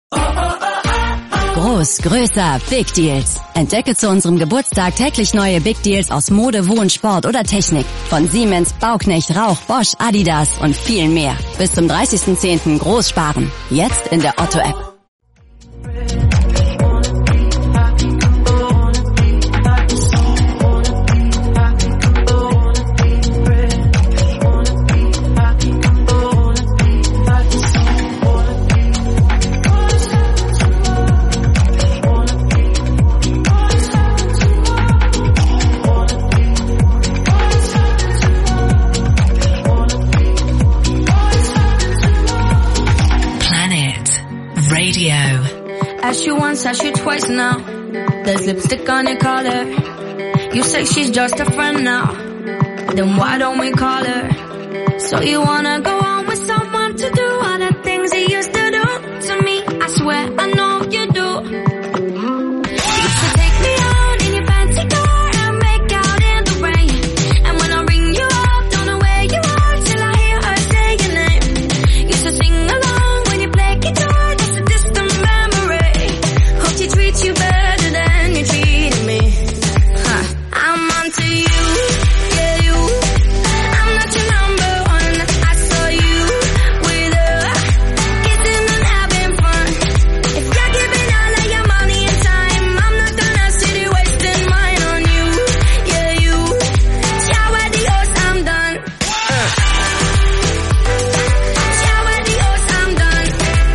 Groß, größer, Big Deals. Entdecke zu unserem Geburtstag täglich neue Big Deals aus Mode, Wohn, Sport oder Technik. Von Siemens, Bauknecht, Rauch, Bosch, Adidas und viel mehr. Bis zum 30.10. groß sparen. Jetzt in der Otto-App. Asked you once, asked you twice now. There's lipstick on your collar. You say she's just a friend now. Then why don't we call her? So you wanna go on with someone to do all the things he used to do to me? I swear I know you do. You used to take me out in your fancy car and make out in the rain. And when I ring you up, don't know where you are till I hear her say your name. Used to sing along when you play guitar. Treat you better than you treated me. I'm onto you, yeah you. I'm not your number one. I saw you with her, kissing and having fun. If you're giving all of your money and time, I'm not gonna sit here wasting mine on you, yeah you. Ciao adios, I'm done. Ciao adios, I'm done.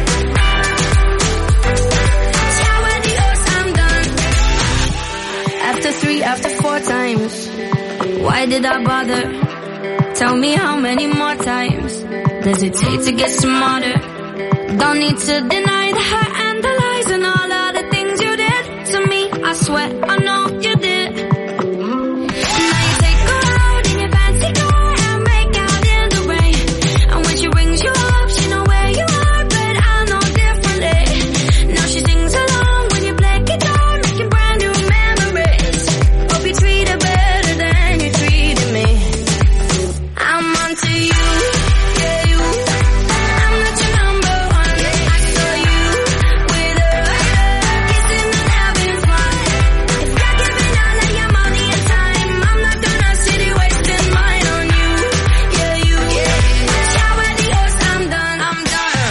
After 4 times, why did I bother? Tell me how many more times does it take to get smarter? Don't need to deny the hurt and the lies and all of the things you did to me. I swear I know you did. Now you take her out in your fancy car and make out in the rain. And when she rings you up, she know where you are, but I know differently. Now she sings along when you play guitar, making brand new memories. Hope you treat her better than you treated me. I'm onto you, yeah you. I'm not your number one. I saw you with her, kissing and having fun. If you're giving all of your money and time, I'm not gonna sit here wasting mine on you, yeah you. Ciao adios, I'm done, I'm done.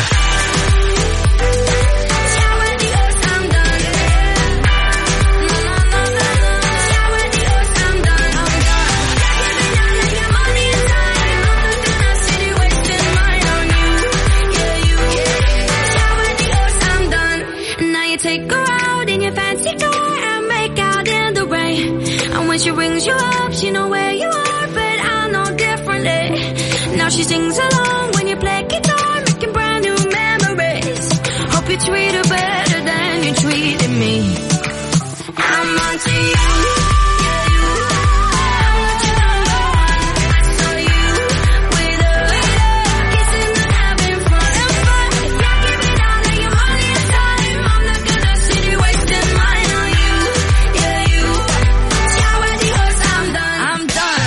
Ciao adios, I'm done. No. Ciao adios, I'm done, I'm done. You're giving all of your money and time, I'm not gonna sit here wasting mine on you, yeah you. Ciao adios, I'm done. Now you take her out in your fancy car and make out in the rain. And when she rings you up, she know where you are, but I know differently. Now she sings along when you play guitar, making brand new memories. Hope you treat her better than you treated me. I'm onto you, yeah you. I'm not your number one. I saw you with her, kissing and having fun. If you're giving all of your money and time, I'm not gonna sit here wasting mine on you, yeah you. Ciao adios, I'm done, I'm done.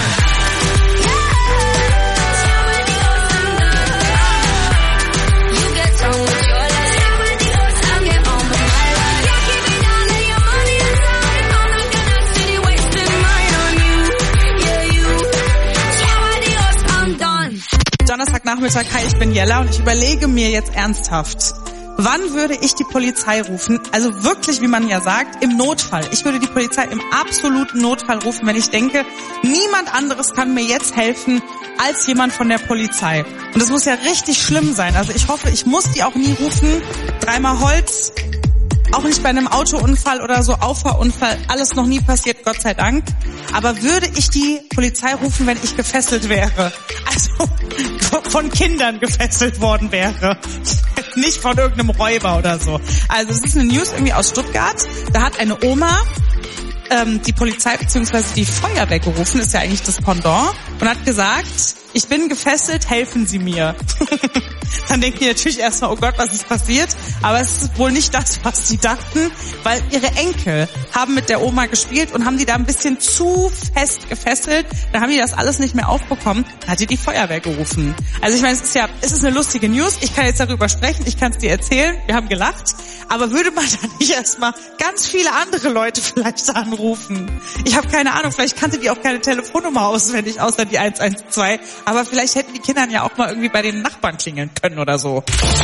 Ciao adios, I'm done. You get on with your life. Ciao adios, I'll get on with my life. You're giving all of your money and time, I'm not gonna sit here wasting mine on you, yeah you. Ciao adios, I'm done. Donnerstagnachmittag, hi, ich bin Jella und ich überlege mir jetzt ernsthaft, wann würde ich die Polizei rufen? Also wirklich, wie man ja sagt, im Notfall. Ich würde die Polizei im absoluten Notfall rufen, wenn ich denke, niemand anderes kann mir jetzt helfen als jemand von der Polizei. Und das muss ja richtig schlimm sein. Also ich hoffe, ich muss die auch nie rufen. 3-mal Holz. Auch nicht bei einem Autounfall oder so, Auffahrunfall, alles noch nie passiert, Gott sei Dank. Aber würde ich die Polizei rufen, wenn ich gefesselt wäre? Also von Kindern gefesselt worden wäre. Nicht von irgendeinem Räuber oder so. Also es ist eine News irgendwie aus Stuttgart. Da hat eine Oma die Polizei bzw. die Feuerwehr gerufen, ist ja eigentlich das Pendant, und hat gesagt, ich bin gefesselt, helfen Sie mir. Dann denken die natürlich erstmal, oh Gott, was ist passiert? Aber es ist wohl nicht das, was sie dachten, weil ihre Enkel haben mit der Oma gespielt und haben die da ein bisschen zu fest gefesselt. Da haben die das alles nicht mehr aufbekommen. Da hat die Feuerwehr gerufen. Also ich meine, es ist eine lustige News. Ich kann jetzt darüber sprechen, ich kann es dir erzählen. Wir haben gelacht. Aber würde man da nicht erstmal ganz viele andere Leute vielleicht anrufen? Ich habe keine Ahnung, vielleicht kannte die auch keine Telefonnummer auswendig, außer die 112. Aber vielleicht hätten die Kinder ja auch mal irgendwie bei den Nachbarn klingeln können oder so.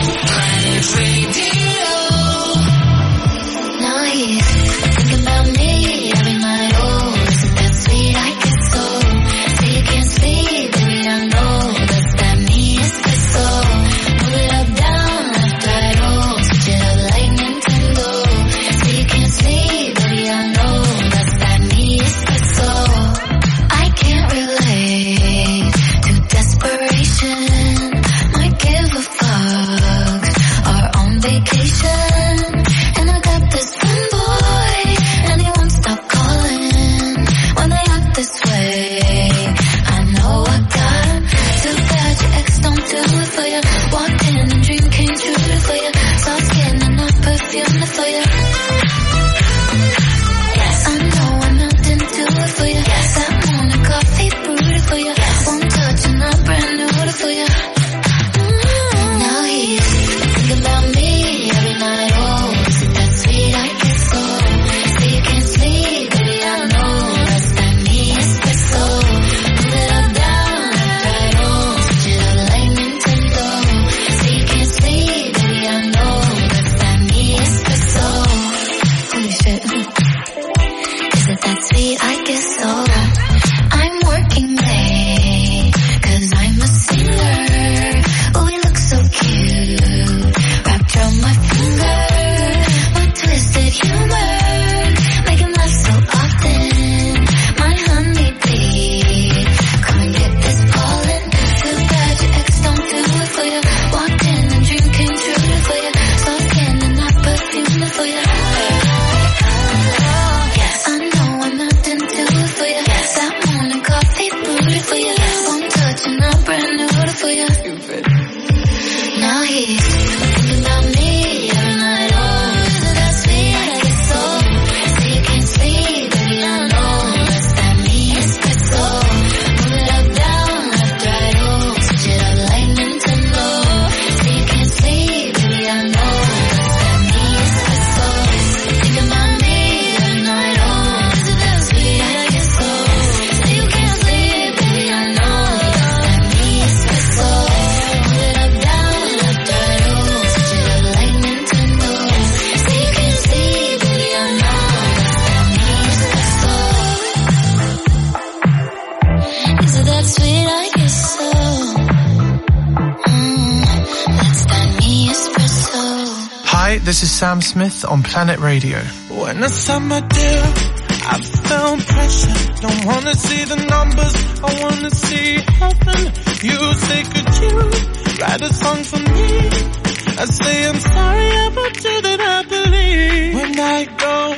This is Sam Smith on Planet Radio. When the summer deal, I felt pressure. Don't wanna see the numbers, I wanna see heaven. You say, could you write a song for me? I say, I'm sorry about you that I believe. When I go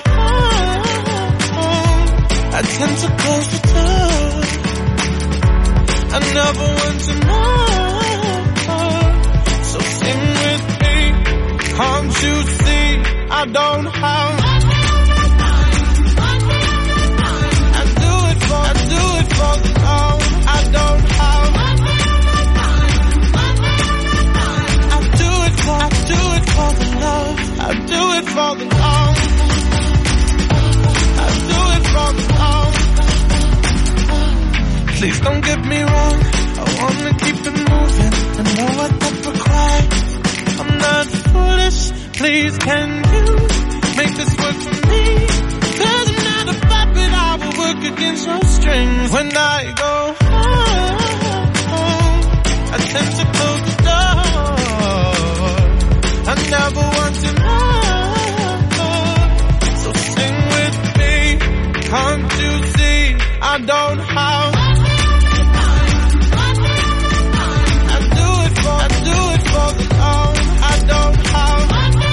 home, I tend to close the door. I never want to know. So sing with me. Can't you see I don't have? I do it for the love. I don't have. I do it for the love. I do it for the love. I do it for the love. Please don't get me wrong. I wanna keep it moving. I know I never cry. I'm not foolish, please can you make this work for me? 'Cause I'm not a puppet, I will work against your strings. When I go home, I tend to close the door. I never want to know. So sing with me, can't you see I don't have? I do it for the love. I don't have.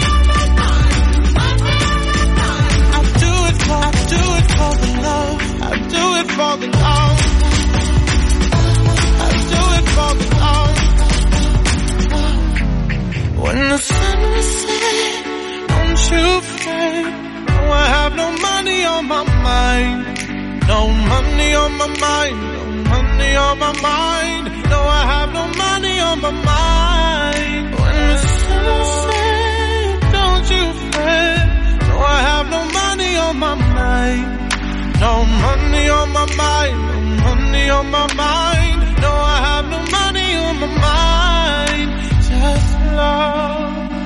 I do it for the love. I do it for the love. I do it for the love. When the sun is set, don't you fret. No, I have no money on my mind. No money on my mind. No money on my mind. No, I have no money on my mind. When the sun is set, don't you fret. mind. No money on my mind, no money on my mind. No, I have no money on my mind. Just love.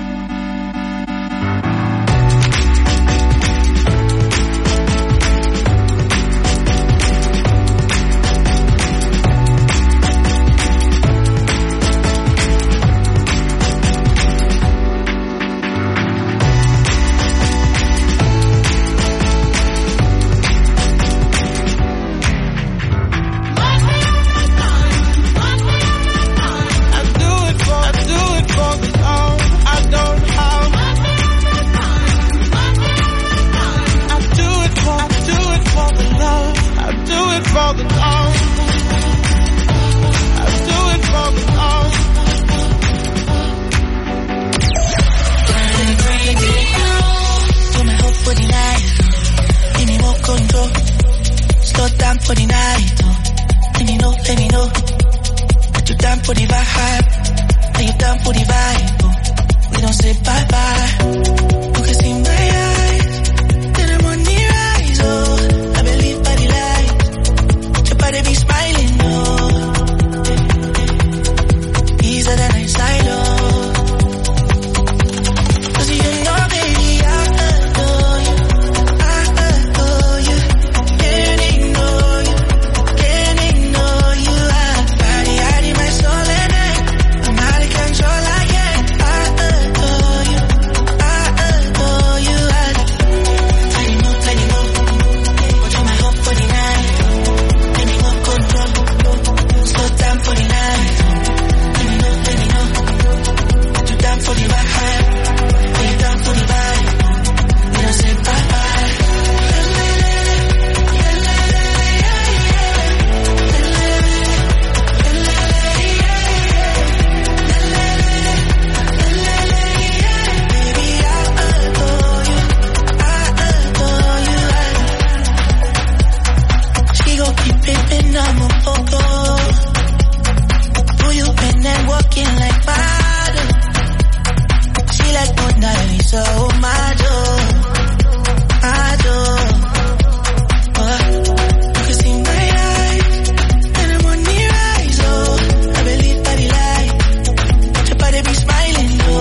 For the love, I do it for the love. Do my hope for the night. Give me more control. Slow down for the night. Let me know. Put you down for the vibe. Are you down for the vibe? We don't say bye bye. You can see my eyes. Then I'm on the rise. Oh, I believe by the light. But they be smiling, no. These are the nights I love. 'Cause you know, baby, I adore you. I adore you. Can't ignore you. Can't ignore you. I body, out in my soul and I'm out of control again. I adore you. I adore you. Tiny more. Put on my hope for the night. Slow down for the night. Let me know. You down for the vibe? Are you down for the vibe? We don't say bye bye. Baby, I adore you. I adore you. She gon' keep pimpin', I'm a poco. Who you been and walking like bottom? She like Mona Lisa, oh my door. You can see my eyes, and I'm on the rise, oh. I believe by the light, your body be smiling, oh.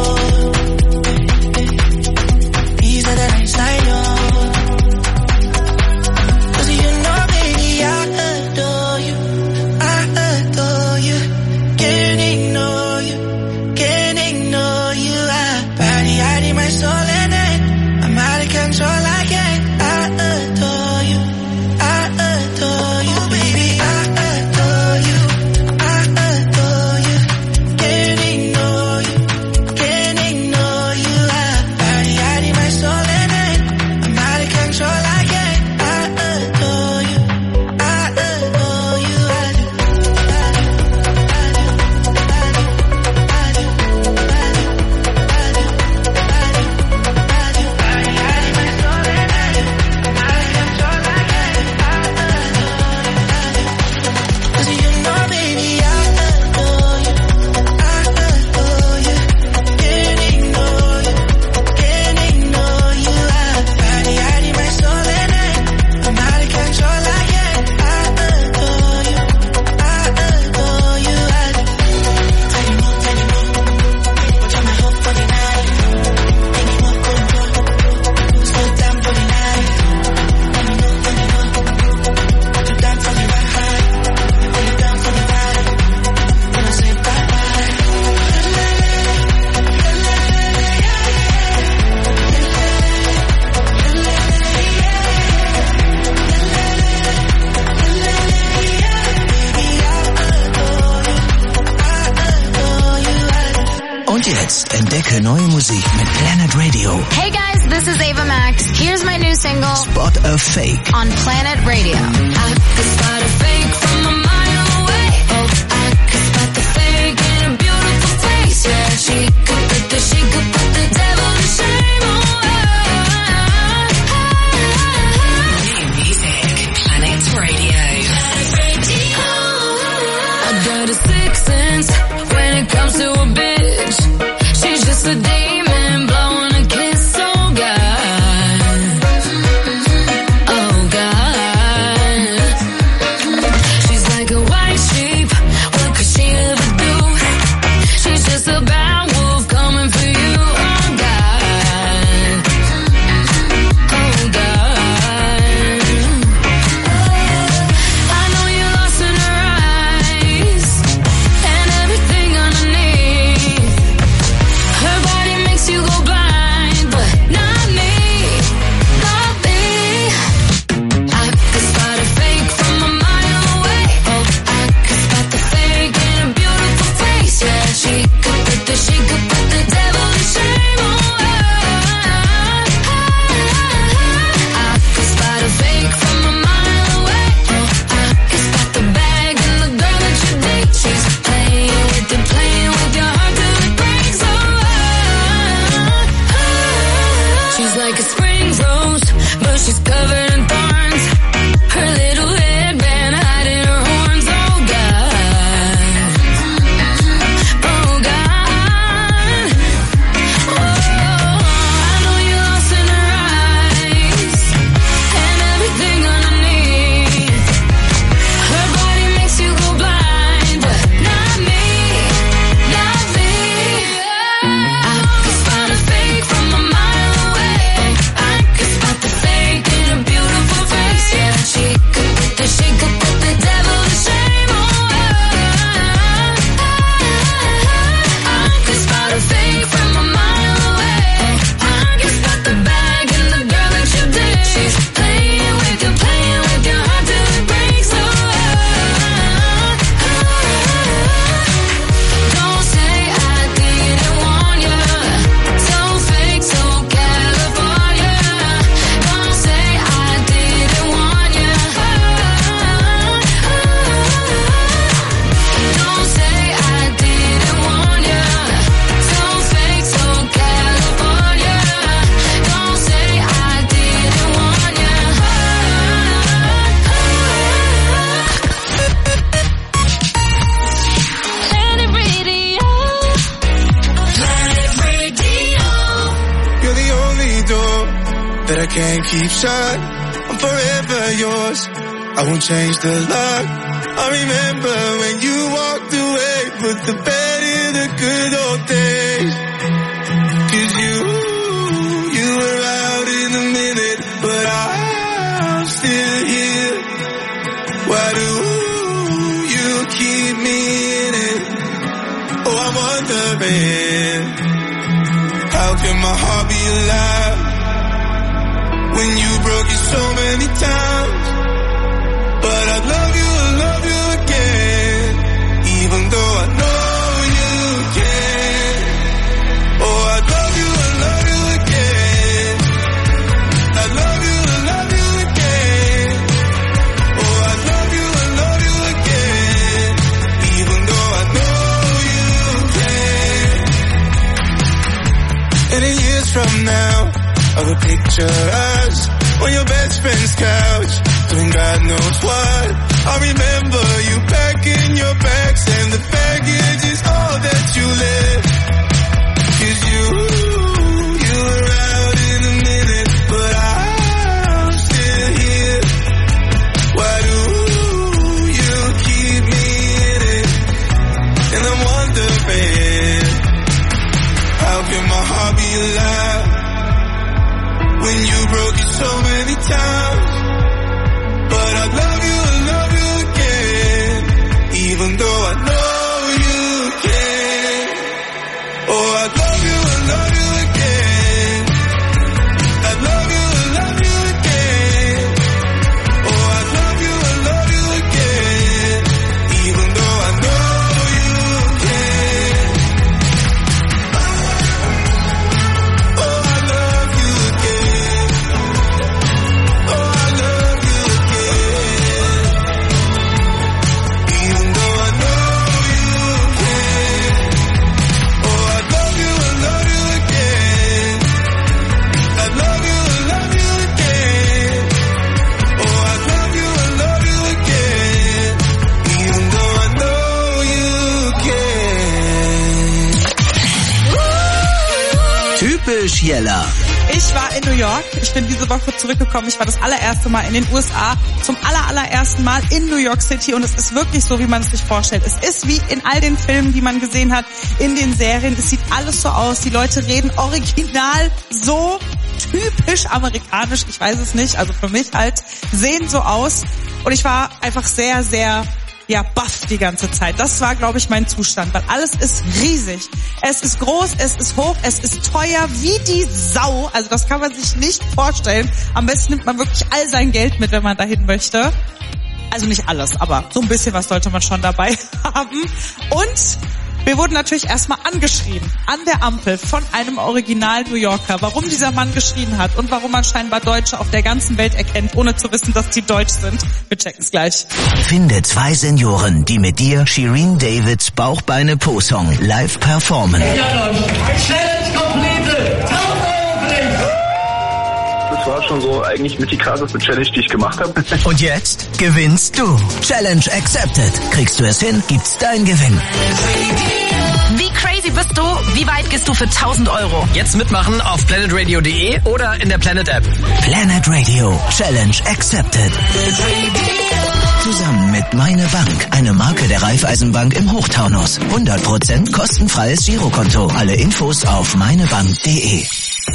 These are the nights I love. 'Cause you know, baby, I adore you. I adore you. Can't ignore you. Can't ignore you. I body, out in my soul and I'm out of control again. I adore you. I adore you, baby. I adore you. I adore you. Can't ignore you. Can't ignore you. I body, out in my soul and I'm out of control again. I adore you. I adore you. Und jetzt entdecke neue Musik mit Planet Radio. Hey guys, this is Ava Max. Here's my new single, Spot a Fake. on Planet Radio. I could spot a fake from a mile away. Oh, I could spot the fake in a beautiful face. Yeah, she could put the devil to shame. New music, Planet Radio. I got a sixth sense when it comes to a bitch. She's just a demon blowing a kiss so good. Oh, but she's covered in thorns. Her little headband hiding her horns. Oh God, oh God. Oh, I know you're lost in her eyes and everything underneath. Her body makes you go blind, but not me, not me. I could spot a fake from a mile away. I could spot the fake in a beautiful face. Yeah, she could put the devil to shame. Oh, I could spot a fake from a mile away. I could spot the bag and the girl that you did. She's playing with your heart till it breaks. Oh, don't say I didn't warn you. So fake, so California. Don't say I didn't warn you. Don't say I didn't warn you. So fake, so California. Don't say I didn't warn you. Planet Radio. Planet Radio. You're the only door that I can't keep shut. I'm forever yours. I won't change the lock. I remember when you walked away, put the bed in the good old days. 'Cause you were out in a minute, but I'm still here. Why do you keep me in it? Oh, I'm wondering, how can my heart be alive when you broke it so many times? But I love you again, even though I know you can. Oh, I love you again. I love you again. Oh, I love you again, even though I know you can. And in years from now, I will picture us on your best friend's couch, doing God knows what. I remember you packing your bags, and the baggage is all that you left. 'Cause you were out in a minute, but I'm still here. Why do you keep me in it? And I'm wondering, how can my heart be alive when you broke it so many times? But I love you again, even though I know you can. Oh, I love you again. I love you again. Oh, I love you again, even though I know you can. Oh, I love you again. Oh, I love you again, even though I know you can. Oh, I love you again. I love you again. Oh, I love you again, even though I know you can. Typisch Jella. Ich war in New York. Ich bin diese Woche zurückgekommen. Ich war das allererste Mal in den USA. Zum allerersten Mal in New York City. Und es ist wirklich so, wie man es sich vorstellt. Es ist wie in all den Filmen, die man gesehen hat, in den Serien. Es sieht alles so aus. Die Leute reden original so typisch amerikanisch. Ich weiß es nicht. Also für mich halt. Sehen so aus. Und ich war einfach sehr, sehr baff die ganze Zeit. Das war, glaube ich, mein Zustand, weil alles ist riesig. Es ist groß, es ist hoch, es ist teuer wie die Sau. Also das kann man sich nicht vorstellen. Am besten nimmt man wirklich all sein Geld mit, wenn man dahin möchte. Also nicht alles, aber so ein bisschen was sollte man schon dabei haben. Und wir wurden natürlich erstmal angeschrien an der Ampel von einem Original New Yorker, warum dieser Mann geschrien hat und warum man scheinbar Deutsche auf der ganzen Welt erkennt, ohne zu wissen, dass die deutsch sind. Wir checken es gleich. Finde 2 Senioren, die mit dir Shirin Davids Bauchbeine-Po-Song live performen. Das war schon so eigentlich mit die krasseste Challenge, die ich gemacht habe. Und jetzt gewinnst du. Challenge accepted. Kriegst du es hin, gibt's dein Gewinn. Wie crazy bist du? Wie weit gehst du für 1.000 €? Jetzt mitmachen auf planetradio.de oder in der Planet App. Planet Radio. Challenge accepted. Zusammen mit Meine Bank, eine Marke der Raiffeisenbank im Hochtaunus. 100% kostenfreies Girokonto. Alle Infos auf meinebank.de.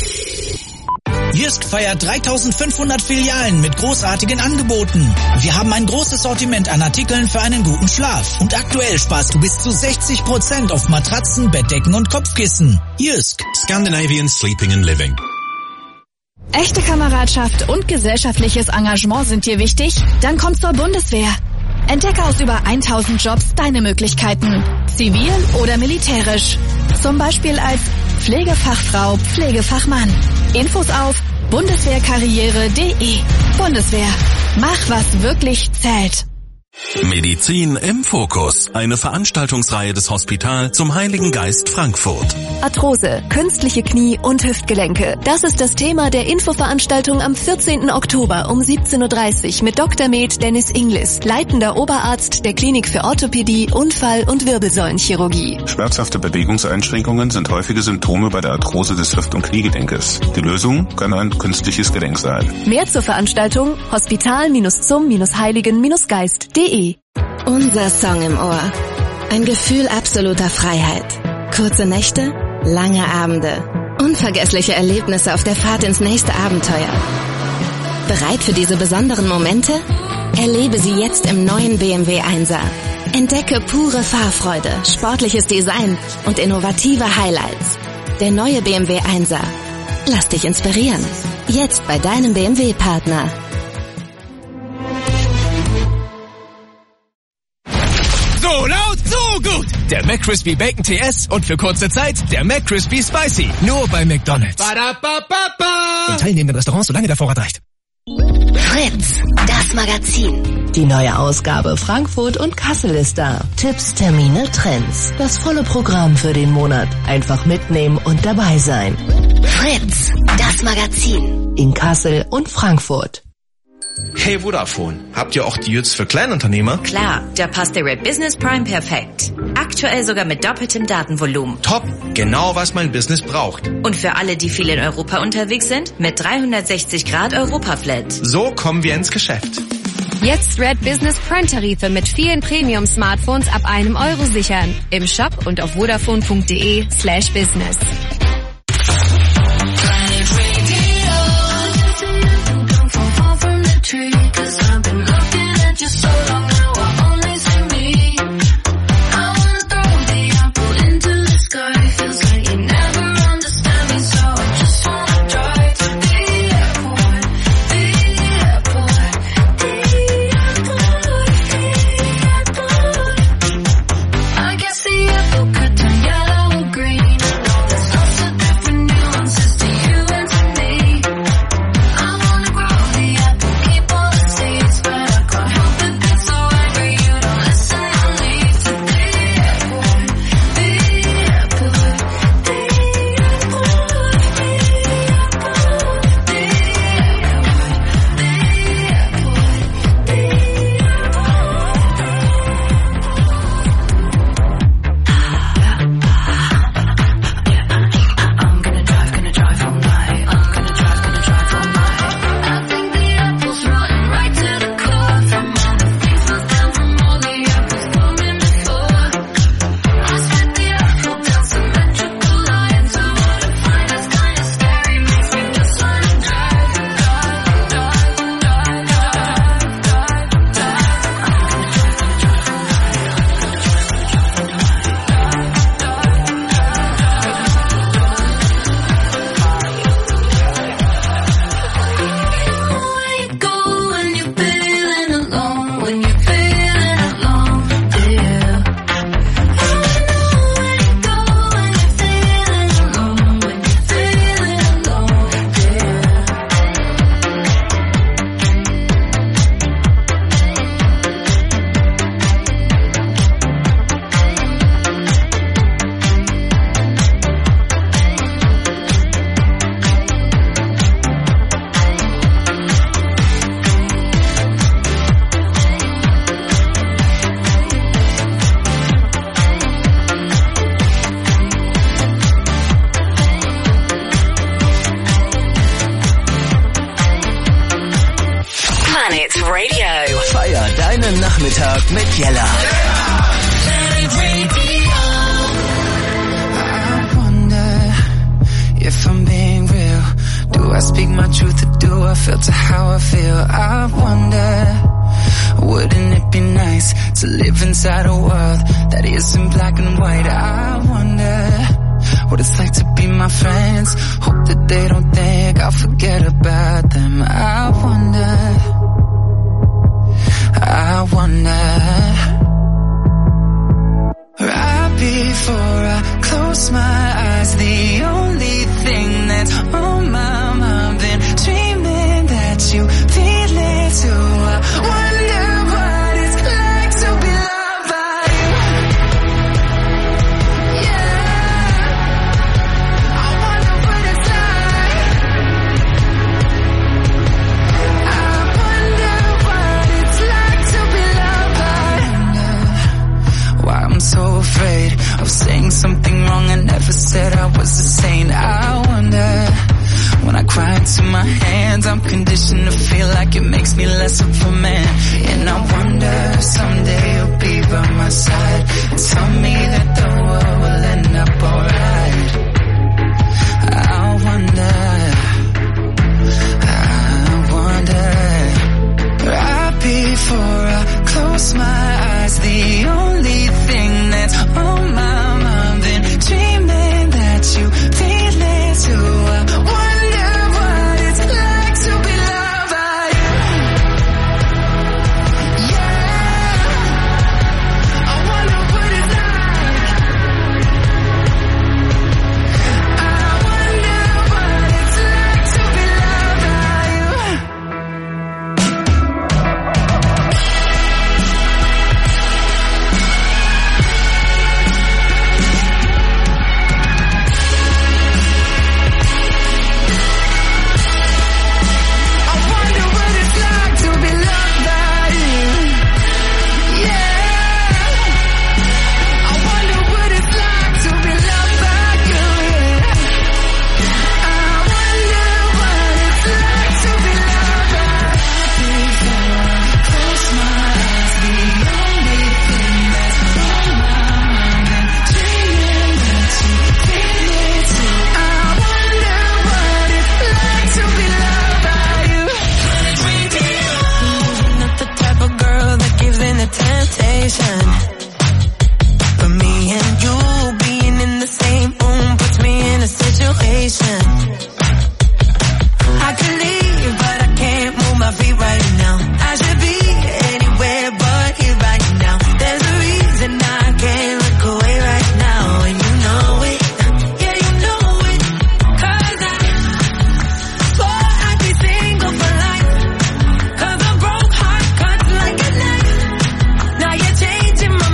Jysk feiert 3.500 Filialen mit großartigen Angeboten. Wir haben ein großes Sortiment an Artikeln für einen guten Schlaf. Und aktuell sparst du bis zu 60% auf Matratzen, Bettdecken und Kopfkissen. Jysk. Scandinavian Sleeping and Living. Echte Kameradschaft und gesellschaftliches Engagement sind dir wichtig? Dann komm zur Bundeswehr. Entdecke aus über 1.000 Jobs deine Möglichkeiten. Zivil oder militärisch. Zum Beispiel als Pflegefachfrau, Pflegefachmann. Infos auf bundeswehrkarriere.de. Bundeswehr. Mach, was wirklich zählt. Medizin im Fokus. Eine Veranstaltungsreihe des Hospital zum Heiligen Geist Frankfurt. Arthrose, künstliche Knie und Hüftgelenke. Das ist das Thema der Infoveranstaltung am 14. Oktober um 17.30 Uhr mit Dr. Med Dennis Inglis, leitender Oberarzt der Klinik für Orthopädie, Unfall- und Wirbelsäulenchirurgie. Schmerzhafte Bewegungseinschränkungen sind häufige Symptome bei der Arthrose des Hüft- und Kniegelenkes. Die Lösung kann ein künstliches Gelenk sein. Mehr zur Veranstaltung hospital-zum-heiligen-geist.de. Unser Song im Ohr. Ein Gefühl absoluter Freiheit. Kurze Nächte, lange Abende. Unvergessliche Erlebnisse auf der Fahrt ins nächste Abenteuer. Bereit für diese besonderen Momente? Erlebe sie jetzt im neuen BMW 1er. Entdecke pure Fahrfreude, sportliches Design und innovative Highlights. Der neue BMW 1er. Lass dich inspirieren. Jetzt bei deinem BMW-Partner. So laut, so gut! Der McCrispy Bacon TS und für kurze Zeit der McCrispy Spicy. Nur bei McDonald's. Ba-da-ba-ba-ba. In teilnehmenden Restaurants, solange der Vorrat reicht. Fritz, das Magazin. Die neue Ausgabe Frankfurt und Kassel ist da. Tipps, Termine, Trends. Das volle Programm für den Monat. Einfach mitnehmen und dabei sein. Fritz, das Magazin. In Kassel und Frankfurt. Hey Vodafone, habt ihr auch Deals für Kleinunternehmer? Klar, da passt der Red Business Prime perfekt. Aktuell sogar mit doppeltem Datenvolumen. Top, genau was mein Business braucht. Und für alle, die viel in Europa unterwegs sind, mit 360 Grad Europa-Flat. So kommen wir ins Geschäft. Jetzt Red Business Prime-Tarife mit vielen Premium-Smartphones ab €1 sichern. Im Shop und auf vodafone.de/business. Cause I've been looking at you so long now, I only see me. I wanna throw the apple into the sky. Feels like you never understand me, so I just wanna drive to the airport, the airport, the airport, the airport. I guess the apple could turn yellow or green. I know there's Radio. Feier deinen Nachmittag mit Jella. Planet Radio. I wonder if I'm being real. Do I speak my truth or do I filter how I feel? I wonder, wouldn't it be nice to live inside a world that isn't black and white? I wonder what it's like to be my friends. Hope that they don't think I'll forget about them. I wonder right before I close my eyes, the only thing that's on my mind, been dreaming that you feel it too. I wonder what it's like to be loved by you. Yeah, I wonder what it's like. I wonder what it's like to be loved by you. Why I'm so afraid of saying something wrong. I never said I was a saint. I wonder, when I cry into my hands, I'm conditioned to feel like it makes me less of a man. And I wonder if someday you'll be by my side and tell me that the world will end up alright. I wonder, right before I close my eyes, the only thing that's on my mind, been dreaming that you feel it too. I wonder what it's like to be loved by you. Yeah, I wonder what it's like. I wonder what it's like to be loved by you. But me and you being in the same room puts me in a situation. I could leave, but I can't move my feet right now. I should be anywhere but here right now. There's a reason I can't look away right now, and you know it. Yeah, you know it. 'Cause I swore I'd be single for life. 'Cause a broke heart cuts like a knife. Now you're changing my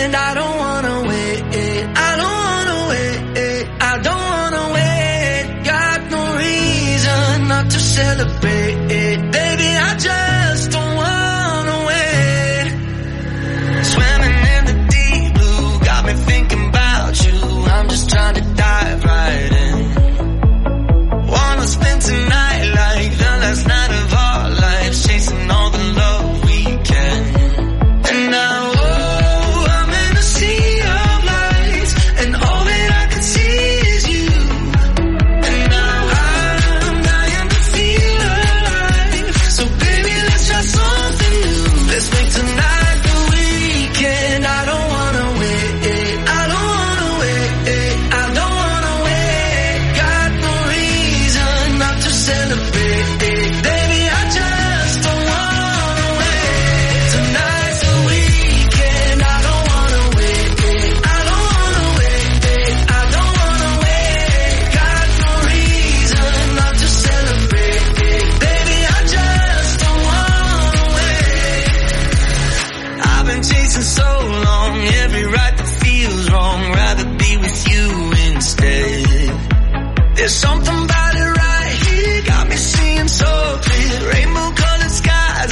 weekend, I don't wanna wait. I don't wanna wait. I don't wanna wait. Got no reason not to celebrate. Baby, I just don't wanna wait. Swimming in the deep blue, got me thinking about you. I'm just trying to dive right in. Wanna spend tonight like the last night of our lives, chasing all the love we can. And now, oh, I'm in a sea of lights, and all that I can see is you. And now I'm dying to feel alive. So baby, let's try something new. Let's make tonight the weekend. I don't wanna wait. I don't wanna wait. I don't wanna wait. Got no reason not to celebrate. Baby, I just don't wanna wait. Tonight's the weekend. I don't wanna wait. I don't wanna wait. I don't wanna wait. Got no reason not to celebrate. Baby, I just don't wanna wait. I've been chasing so long, every right that feels wrong. Rather be with you instead. There's something about it right here, got me seeing so clear. Rainbow colored skies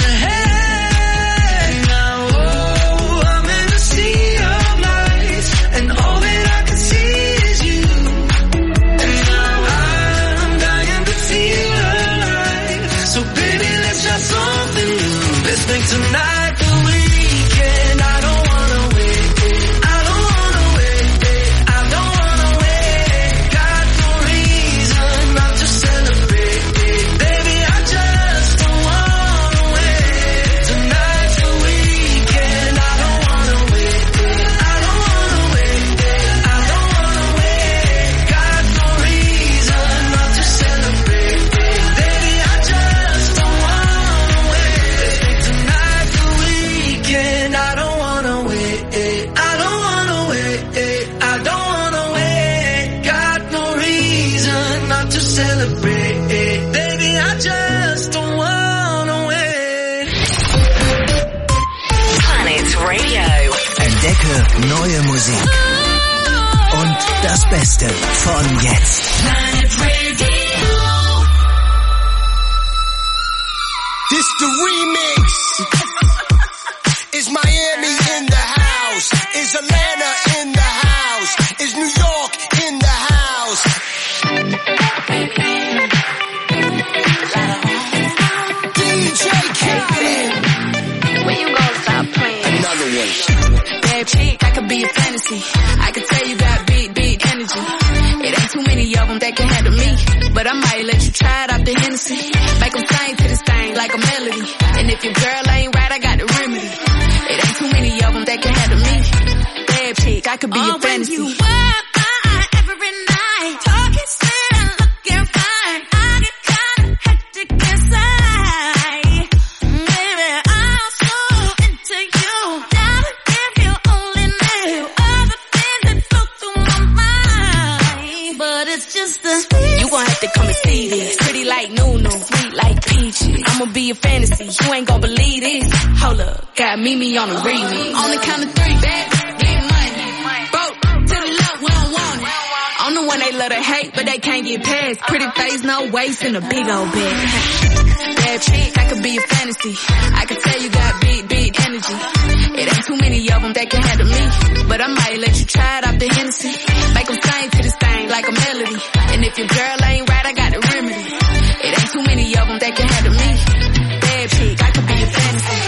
ahead. Now, oh, I'm in a sea of lights, and all that I can see is you. And now I'm dying to feel alive. So baby, let's try something new. Let's make tonight the weekend. I don't wanna wait. I don't wanna wait. I don't wanna wait. Got no reason not to celebrate. Baby, I just don't wanna wait. Tonight's the weekend. I don't wanna wait. I don't wanna wait. I don't wanna wait. Got no reason not to celebrate. Baby, I just don't wanna wait. Let's make tonight the weekend. I don't wanna wait. I don't wanna wait. I don't wanna wait. Got no reason not to celebrate. Baby, I just don't wanna wait. Planet Radio. Entdecke neue Musik. Und das Beste von jetzt. Planet Radio. This the remix. Is Miami in the house? Is Atlanta in the house? Is New York in the house? DJ Khaled. When you gonna stop playing? Another one. Bad chick, I could be a fantasy. I could tell you got big energy. It ain't too many of them that can handle me, but I might let you try it out the Hennessy. Make them sing to this thing like a melody. And if your girl ain't right, I got the remedy. It ain't too many of them that can handle me. Bad chick, I could be a fantasy. When you walk by every night, talking sweet and looking fine, I get kinda hectic inside. Baby, I'm so into you. Now if you only knew all the things that flow through my mind, but it's just the You gon' have to come and see this. Pretty like Nunu, sweet like peaches. I'ma be a fantasy, you ain't gon' believe this. Hold up, got Mimi on the remix. On the count of three, back, get money. Broke to the left, we don't want it. I'm the one they love to hate, but they can't get past. Pretty face, no waist, and a big old bag. Bad chick, I could be a fantasy. I could tell you got big energy. It ain't too many of them that can handle me, but I might let you try it out the Hennessy. Make them sing to this thing like a melody. And if your girl ain't right, I got the remedy. It ain't too many of them that can handle me. Bad chick, I could be a fantasy.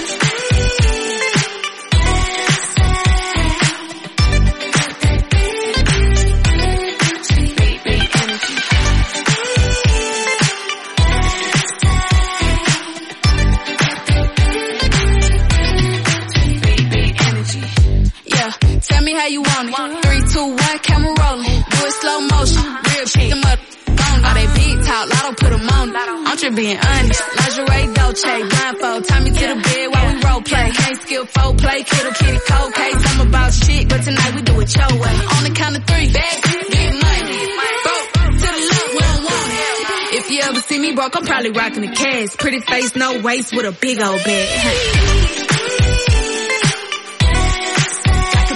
Tell me how you want it. 3, 2, 1, camera rolling. Do it slow motion. Real shit. Them up on all they big talk. Lotto put them on. I'm just being honest. Lingerie, Dolce, blindfold. Tie me to the bed while we role play. Can't skill foreplay. Play kittle kitty cold case. I'm about shit, but tonight we do it your way. On the count of 3, back, get money. Broke to the left, we don't want it. If you ever see me broke, I'm probably rocking the cash. Pretty face, no waist, with a big old bag.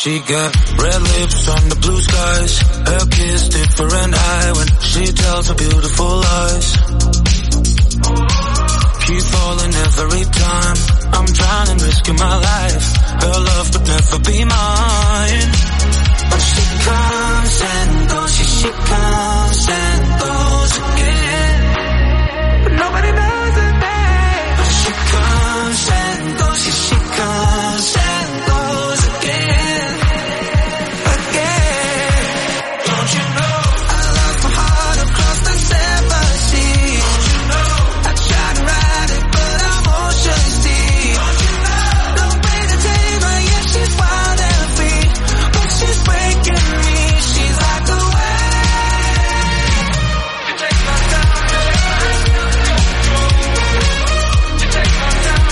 She got red lips on the blue skies. Her kiss different high when she tells her beautiful lies. Keep falling every time. I'm drowning, risking my life. Her love could never be mine. But she comes and goes, she comes and goes again. But nobody knows her name. But she comes and goes, she comes and goes again. Again. Don't you know I lost my heart across the seven seas? Don't you know I tried to ride it, but I'm ocean's deep. Don't you know no way to tame her, yeah, she's wild and free. But she's breaking me, she's like a wave. You take my time, you take my time.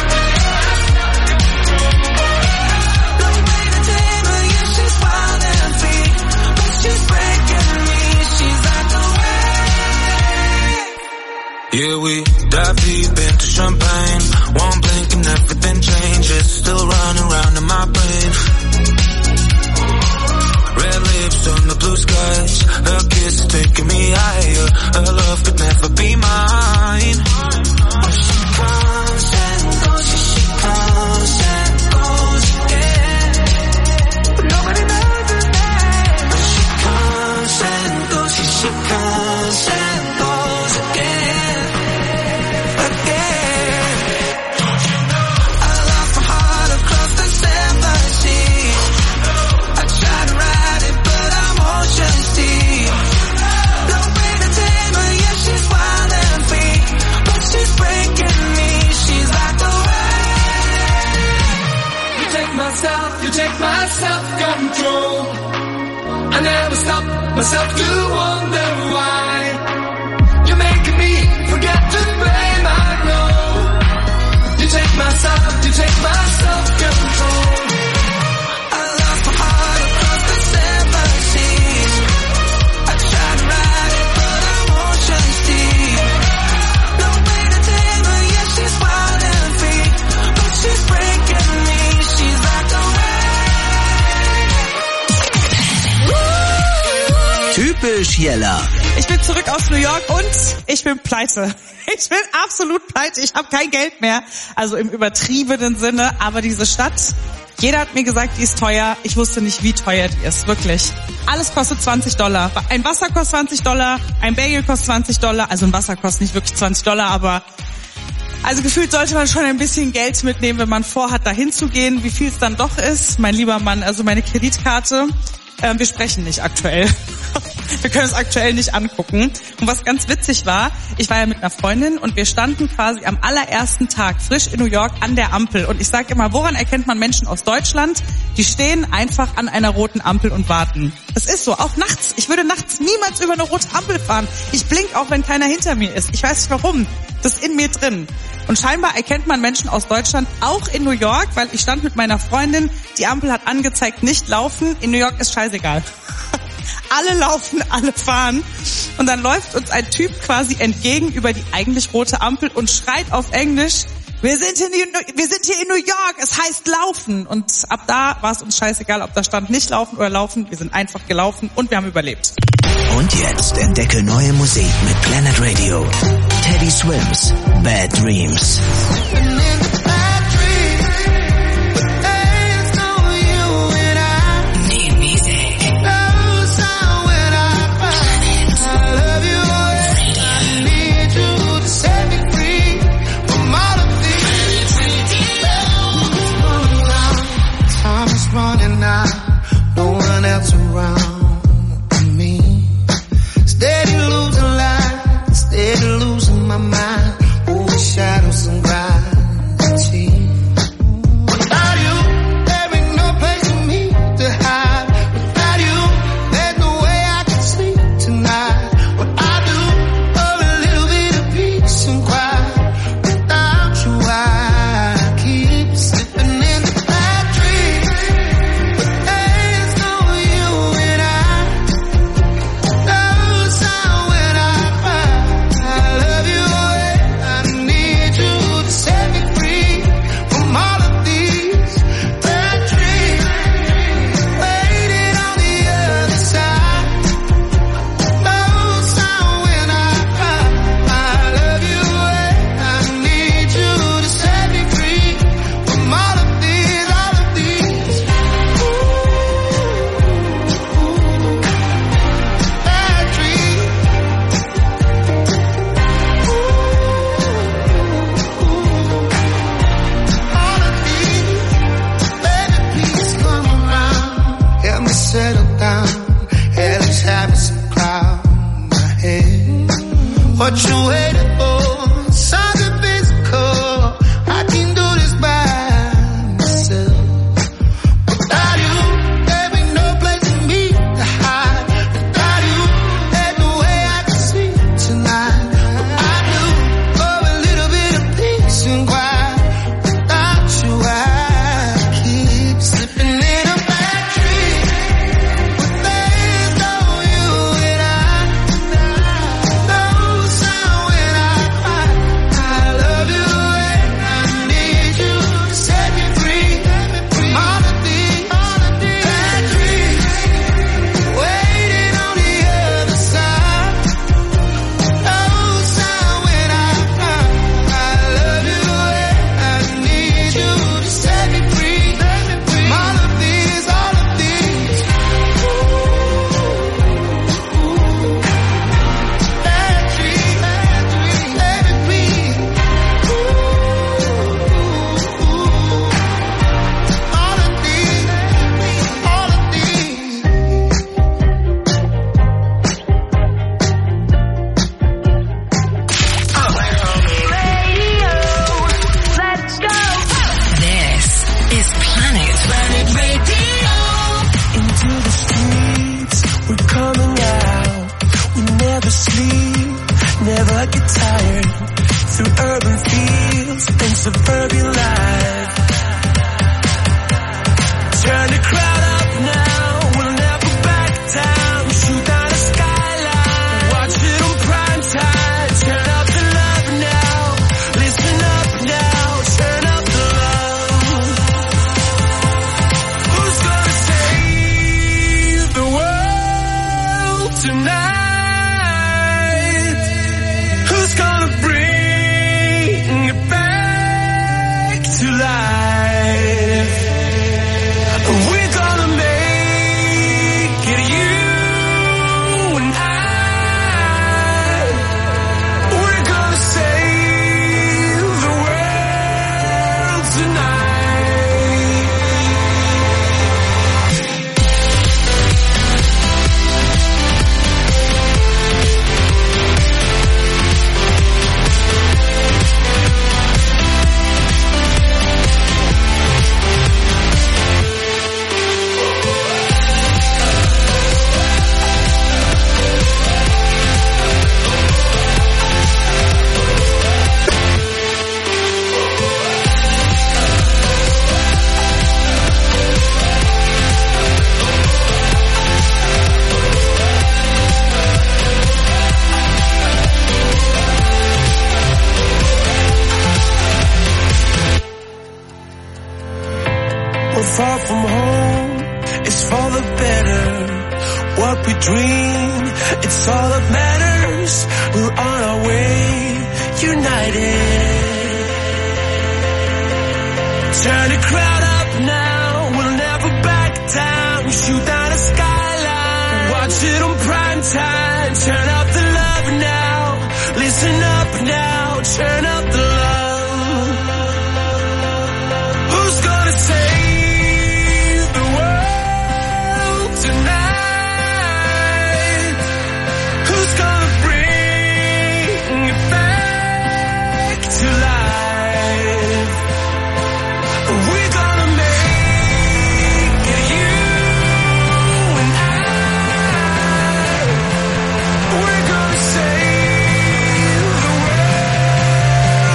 No way to tame her, yeah, she's wild and free. But she's breaking me, she's like a wave. Yeah, we dive deep into champagne. One blink and everything changes. Still running round in my brain. Red lips on the blue skies. Her kiss is taking me higher. Her love could never be mine. But she comes and goes, she comes and goes again. But nobody knows her name. But she comes and goes, she comes and goes again. Again. Don't you know I lost my heart across the seven seas? I tried to ride it, but I'm ocean's deep. No way to tame her, yeah, she's wild and free. But she's breaking me, she's like a wave. You take my self-control. I never stop myself to wonder why. You're making me forget to blame, I know. You take my self-control. I lost my heart across the seven seas. I tried to ride it, but I'm ocean's deep. No way to tame her, yeah, she's wild and free. But she's breaking me, she's like a wave. Typisch Jella. Ich bin zurück aus New York und ich bin pleite. Ich bin absolut pleite. Ich habe kein Geld mehr. Also im übertriebenen Sinne. Aber diese Stadt, jeder hat mir gesagt, die ist teuer. Ich wusste nicht, wie teuer die ist. Wirklich. Alles kostet $20. Ein Wasser kostet $20. Ein Bagel kostet $20. Also ein Wasser kostet nicht wirklich $20, aber also gefühlt sollte man schon ein bisschen Geld mitnehmen, wenn man vorhat, dahin zu gehen. Wie viel es dann doch ist, mein lieber Mann, also meine Kreditkarte. Wir sprechen nicht aktuell. Wir können es aktuell nicht angucken. Und was ganz witzig war, ich war ja mit einer Freundin und wir standen quasi am allerersten Tag frisch in New York an der Ampel. Und ich sage immer, woran erkennt man Menschen aus Deutschland? Die stehen einfach an einer roten Ampel und warten. Das ist so, auch nachts. Ich würde nachts niemals über eine rote Ampel fahren. Ich blink auch, wenn keiner hinter mir ist. Ich weiß nicht warum. Das ist in mir drin. Und scheinbar erkennt man Menschen aus Deutschland auch in New York, weil ich stand mit meiner Freundin, die Ampel hat angezeigt, nicht laufen. In New York ist scheißegal. Alle laufen, alle fahren. Und dann läuft uns ein Typ quasi entgegen über die eigentlich rote Ampel und schreit auf Englisch, wir sind hier in New York, es heißt laufen. Und ab da war es uns scheißegal, ob da stand nicht laufen oder laufen. Wir sind einfach gelaufen und wir haben überlebt. Und jetzt entdecke neue Musik mit Planet Radio. Teddy Swims, Bad Dreams. Running now, no one else around me. Steady losing life, steady losing my mind. Over shadows and grind. down. At least having some cloud in my head. What you waiting for? Something physical. I can do this by myself. Without you, there be no place for me to hide. Without you, there's no way I can sleep tonight. I do for a little bit of peace and quiet. Without you, I keep slipping in a bad tree. But there's no you and I. No sound when I cry. I love you and I need you to set me free. All of these bad dreams waiting on the other side. No sound when I cry. I love you and I need you to set me free. All of these bad dreams, let it be. All of these. This is Planet Radio. Into the streets, we're coming out. We never sleep, never get tired. Through urban fields and suburban life. Turn the crowd up now, we'll never back down. Shoot down the skyline, watch it on prime time. Turn up the love now, listen up now. Turn up the love. Who's gonna save the world tonight? Who's gonna bring it back to life? We're gonna make it, you and I. We're gonna save the world tonight. We're far from home, it's for the better. What we dream, it's all that matters. We're on our way, united. Turn the crowd up now, we'll never back down. Shoot down the skyline, watch it on prime time. Turn up the love now, listen up now. Turn up the love. Who's gonna save the world tonight? Who's gonna bring it back to life? We're gonna make it, you and I. We're gonna save the world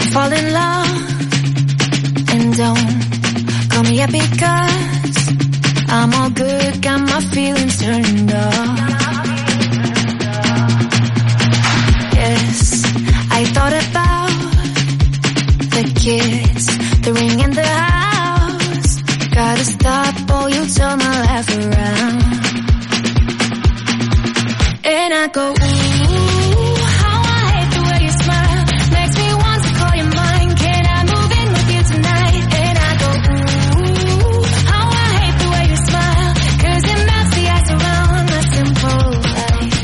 fall in love and don't call me up because I'm all good, got my feelings turned off. Yes, I thought about the kids, the ring and the house. Gotta stop or you'll turn my life around. And I go, ooh, how I hate the way you smile. Makes me want to call you mine. Can I move in with you tonight? And I go, ooh, how I hate the way you smile. 'Cause it melts the ice around my simple life.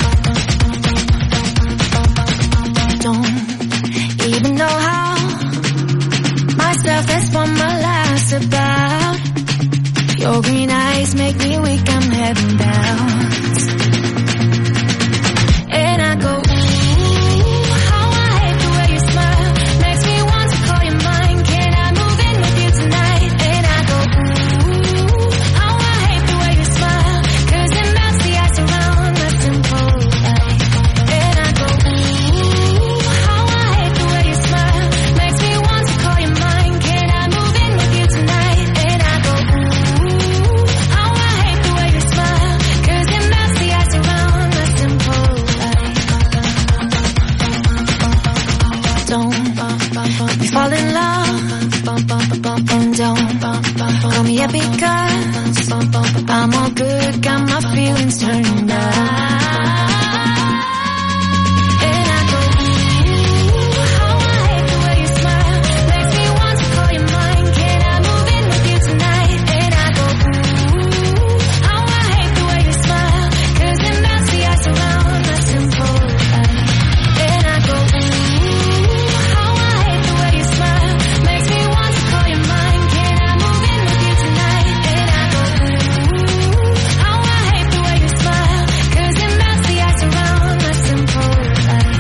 Don't even know how myself, that's what my life's about. Your green eyes make me weak, I'm heading down. And I go, ooh, how I hate the way you smile. Makes me want to call you mine. Can I move in with you tonight? And I go, ooh, how I hate the way you smile. 'Cause it melts the ice around my simple life. And I go, ooh, how I hate the way you smile. Makes me want to call you mine. Can I move in with you tonight? And I go, ooh, how I hate the way you smile. 'Cause it melts the ice around my simple life. Don't we fall in love and don't call me up because I'm all good, got my feelings turned on. And I go, ooh, how I hate the way you smile. Makes me want to call you mine. Can I move in with you tonight? And I go, ooh, how I hate the way you smile. 'Cause it melts the ice around my simple life. And I go, ooh, how I hate the way you smile. Makes me want to call you mine. Can I move in with you tonight? And I go, ooh, how I hate the way you smile. 'Cause it melts the ice around my simple life.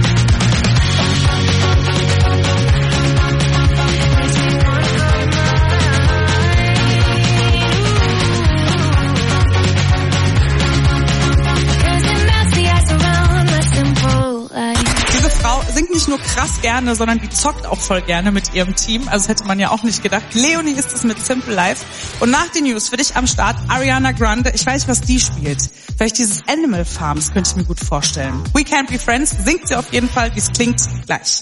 Diese Frau singt nicht nur krass gerne, sondern die zockt auch voll gerne mit ihrem Team. Also das hätte man ja auch nicht gedacht. Leonie ist es mit Simple Life. Und nach den News für dich am Start Ariana Grande. Ich weiß nicht, was die spielt. Vielleicht dieses Animal Farms könnte ich mir gut vorstellen. We Can't Be Friends singt sie auf jeden Fall. Wie es klingt gleich.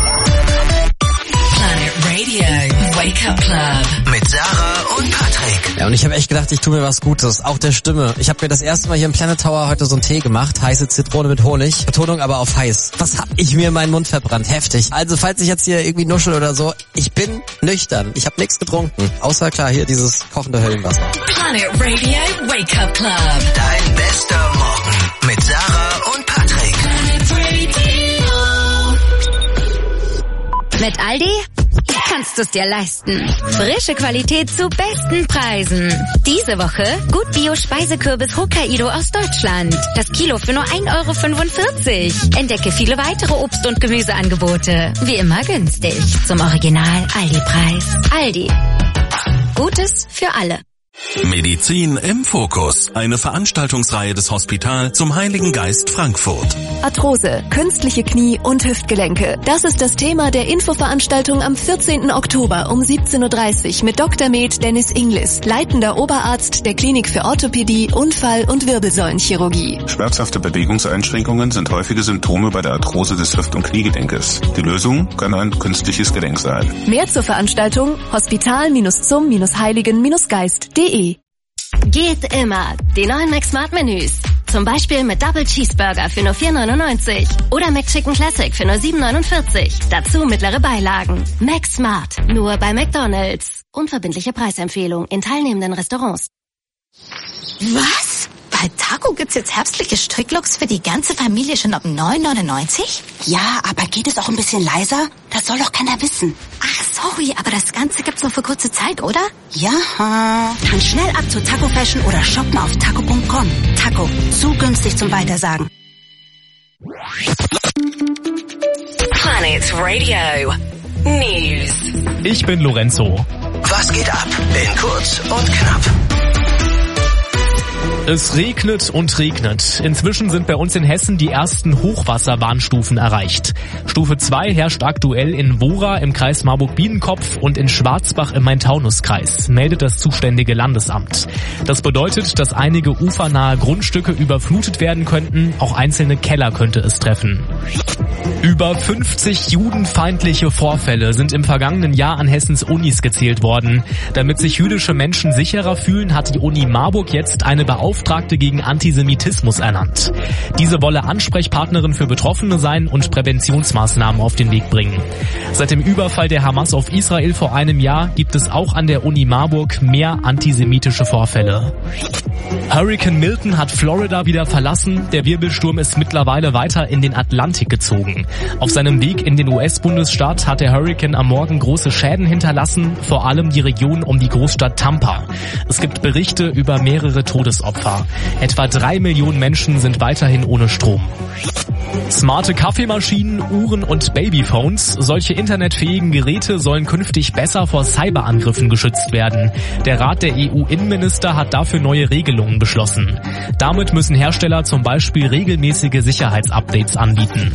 Planet Radio, Wake Up Club. Mit Sarah und Patrick. Ja, und ich habe echt gedacht, ich tue mir was Gutes, auch der Stimme. Ich habe mir das erste Mal hier im Planet Tower heute so einen Tee gemacht, heiße Zitrone mit Honig, Betonung aber auf heiß. Was hab ich mir in meinen Mund verbrannt? Heftig. Also falls ich jetzt hier irgendwie nuschel oder so, ich bin nüchtern. Ich habe nichts getrunken, außer klar hier dieses kochende Höllenwasser. Planet Radio, Wake Up Club. Dein bester Morgen mit Sarah und Patrick. Planet Radio. Mit Aldi kannst du es dir leisten. Frische Qualität zu besten Preisen. Diese Woche gut Bio-Speisekürbis Hokkaido aus Deutschland. Das Kilo für nur 1,45 €. Entdecke viele weitere Obst- und Gemüseangebote. Wie immer günstig. Zum Original Aldi-Preis. Aldi. Gutes für alle. Medizin im Fokus. Eine Veranstaltungsreihe des Hospital zum Heiligen Geist Frankfurt. Arthrose, künstliche Knie und Hüftgelenke. Das ist das Thema der Infoveranstaltung am 14. Oktober um 17:30 Uhr mit Dr. Med Dennis Inglis, leitender Oberarzt der Klinik für Orthopädie, Unfall- und Wirbelsäulenchirurgie. Schmerzhafte Bewegungseinschränkungen sind häufige Symptome bei der Arthrose des Hüft- und Kniegedenkes. Die Lösung kann ein künstliches Gelenk sein. Mehr zur Veranstaltung hospital-zum-heiligen-geist.de. Geht immer. Die neuen McSmart-Menüs. Zum Beispiel mit Double Cheeseburger für nur 4,99 oder McChicken Classic für nur 7,49. Dazu mittlere Beilagen. McSmart. Nur bei McDonald's. Unverbindliche Preisempfehlung in teilnehmenden Restaurants. Was? Bei Taco gibt's jetzt herbstliche Stricklooks für die ganze Familie schon ab 9,99? Ja, aber geht es auch ein bisschen leiser? Das soll doch keiner wissen. Ach, sorry, aber das Ganze gibt's nur für kurze Zeit, oder? Ja. Dann schnell ab zu Taco Fashion oder shoppen auf taco.com. Taco, zu günstig zum Weitersagen. Planet Radio News. Ich bin Lorenzo. Was geht ab? In kurz und knapp. Es regnet und regnet. Inzwischen sind bei uns in Hessen die ersten Hochwasserwarnstufen erreicht. Stufe 2 herrscht aktuell in Wohra im Kreis Marburg-Biedenkopf und in Schwarzbach im Main-Taunus-Kreis, meldet das zuständige Landesamt. Das bedeutet, dass einige ufernahe Grundstücke überflutet werden könnten, auch einzelne Keller könnte es treffen. Über 50 judenfeindliche Vorfälle sind im vergangenen Jahr an Hessens Unis gezählt worden. Damit sich jüdische Menschen sicherer fühlen, hat die Uni Marburg jetzt eine Beauftragte gegen Antisemitismus ernannt. Diese wolle Ansprechpartnerin für Betroffene sein und Präventionsmaßnahmen auf den Weg bringen. Seit dem Überfall der Hamas auf Israel vor einem Jahr gibt es auch an der Uni Marburg mehr antisemitische Vorfälle. Hurricane Milton hat Florida wieder verlassen. Der Wirbelsturm ist mittlerweile weiter in den Atlantik gezogen. Auf seinem Weg in den US-Bundesstaat hat der Hurricane am Morgen große Schäden hinterlassen, vor allem die Region um die Großstadt Tampa. Es gibt Berichte über mehrere Todesopfer. Etwa 3 Millionen Menschen sind weiterhin ohne Strom. Smarte Kaffeemaschinen, Uhren und Babyphones. Solche internetfähigen Geräte sollen künftig besser vor Cyberangriffen geschützt werden. Der Rat der EU-Innenminister hat dafür neue Regelungen beschlossen. Damit müssen Hersteller zum Beispiel regelmäßige Sicherheitsupdates anbieten.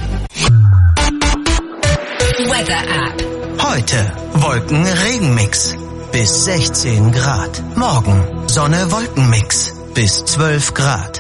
Weather App. Heute Wolken-Regen-Mix bis 16 Grad. Morgen Sonne-Wolken-Mix bis 12 Grad.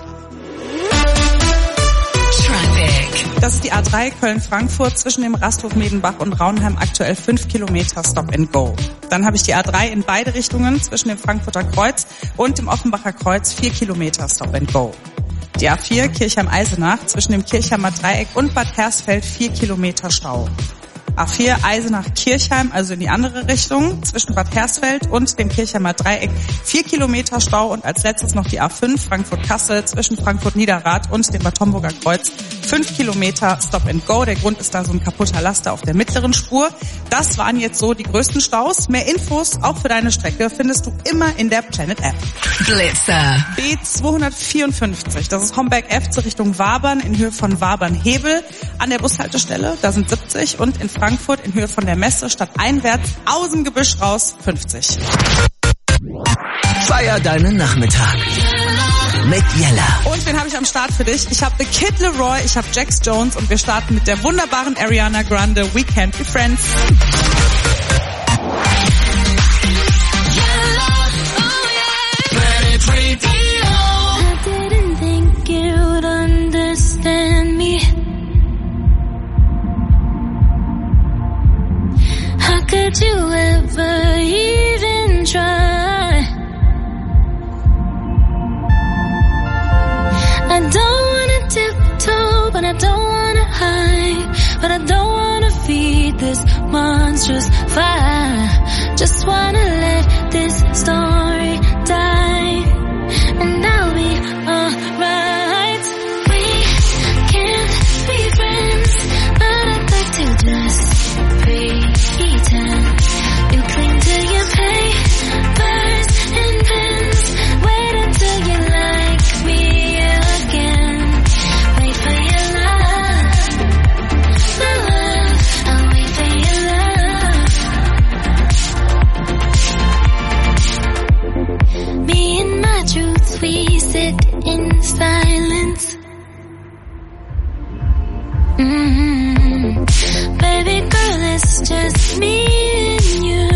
Das ist die A3 Köln-Frankfurt zwischen dem Rasthof Medenbach und Raunheim, aktuell 5 Kilometer Stop and Go. Dann habe ich die A3 in beide Richtungen zwischen dem Frankfurter Kreuz und dem Offenbacher Kreuz 4 Kilometer Stop and Go. Die A4 Kirchheim-Eisenach zwischen dem Kirchheimer Dreieck und Bad Hersfeld 4 Kilometer Stau. A4 Eisenach-Kirchheim, also in die andere Richtung, zwischen Bad Hersfeld und dem Kirchheimer Dreieck 4 Kilometer Stau und als letztes noch die A5 Frankfurt-Kassel zwischen Frankfurt-Niederrad und dem Bad Homburger Kreuz 5 Kilometer Stop and Go. Der Grund ist da so ein kaputter Laster auf der mittleren Spur. Das waren jetzt so die größten Staus. Mehr Infos auch für deine Strecke findest du immer in der Planet App. Blitzer. B254, das ist Homberg-Efze Richtung Wabern in Höhe von Wabern-Hebel an der Bushaltestelle. Da sind 70 und in Frankfurt in Höhe von der Messe stadteinwärts aus dem Gebüsch raus 50. Feier deinen Nachmittag mit Jella. Und wen habe ich am Start für dich? Ich habe The Kid Leroy, ich habe Jax Jones und wir starten mit der wunderbaren Ariana Grande, We Can't Be Friends. I didn't think you'd understand me. How could you ever even try? I don't wanna tiptoe, but I don't wanna hide. But I don't wanna feed this monstrous fire. Just wanna let this story die, and I'll be alright. We can't be friends, but I'd like to just pretend. You cling to your papers and pens. Wait until you like me again. Wait for your love, my love. I'll wait for your love. Me and my truth, we sit in silence. Baby girl, it's just me and you.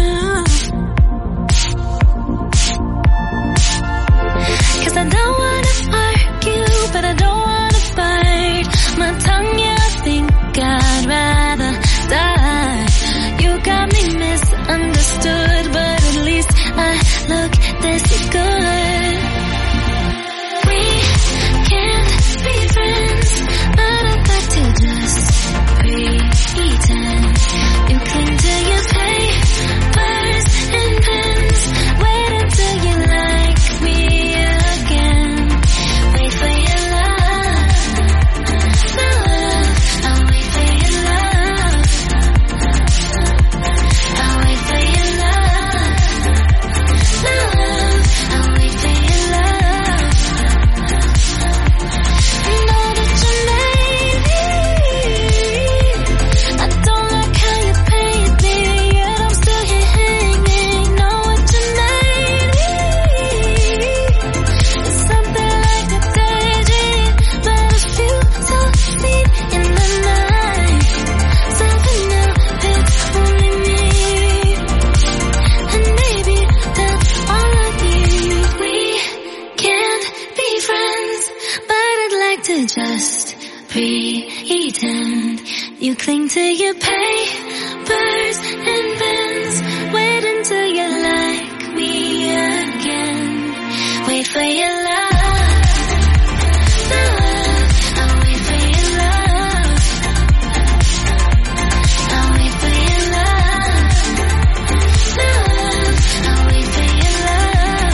'Cause I don't wanna argue, but I don't wanna fight. My tongue, yeah, I think I'd rather die. You got me misunderstood, but at least I look this good. We can't be friends, but I'd like to just pretend. You cling to your face. into your papers and pens. Wait until you like me again. Wait for your love. I'll wait for your love. I'll wait for your love. I'll wait for your love.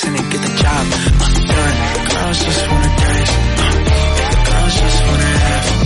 Girls just wanna dance. Girls just wanna have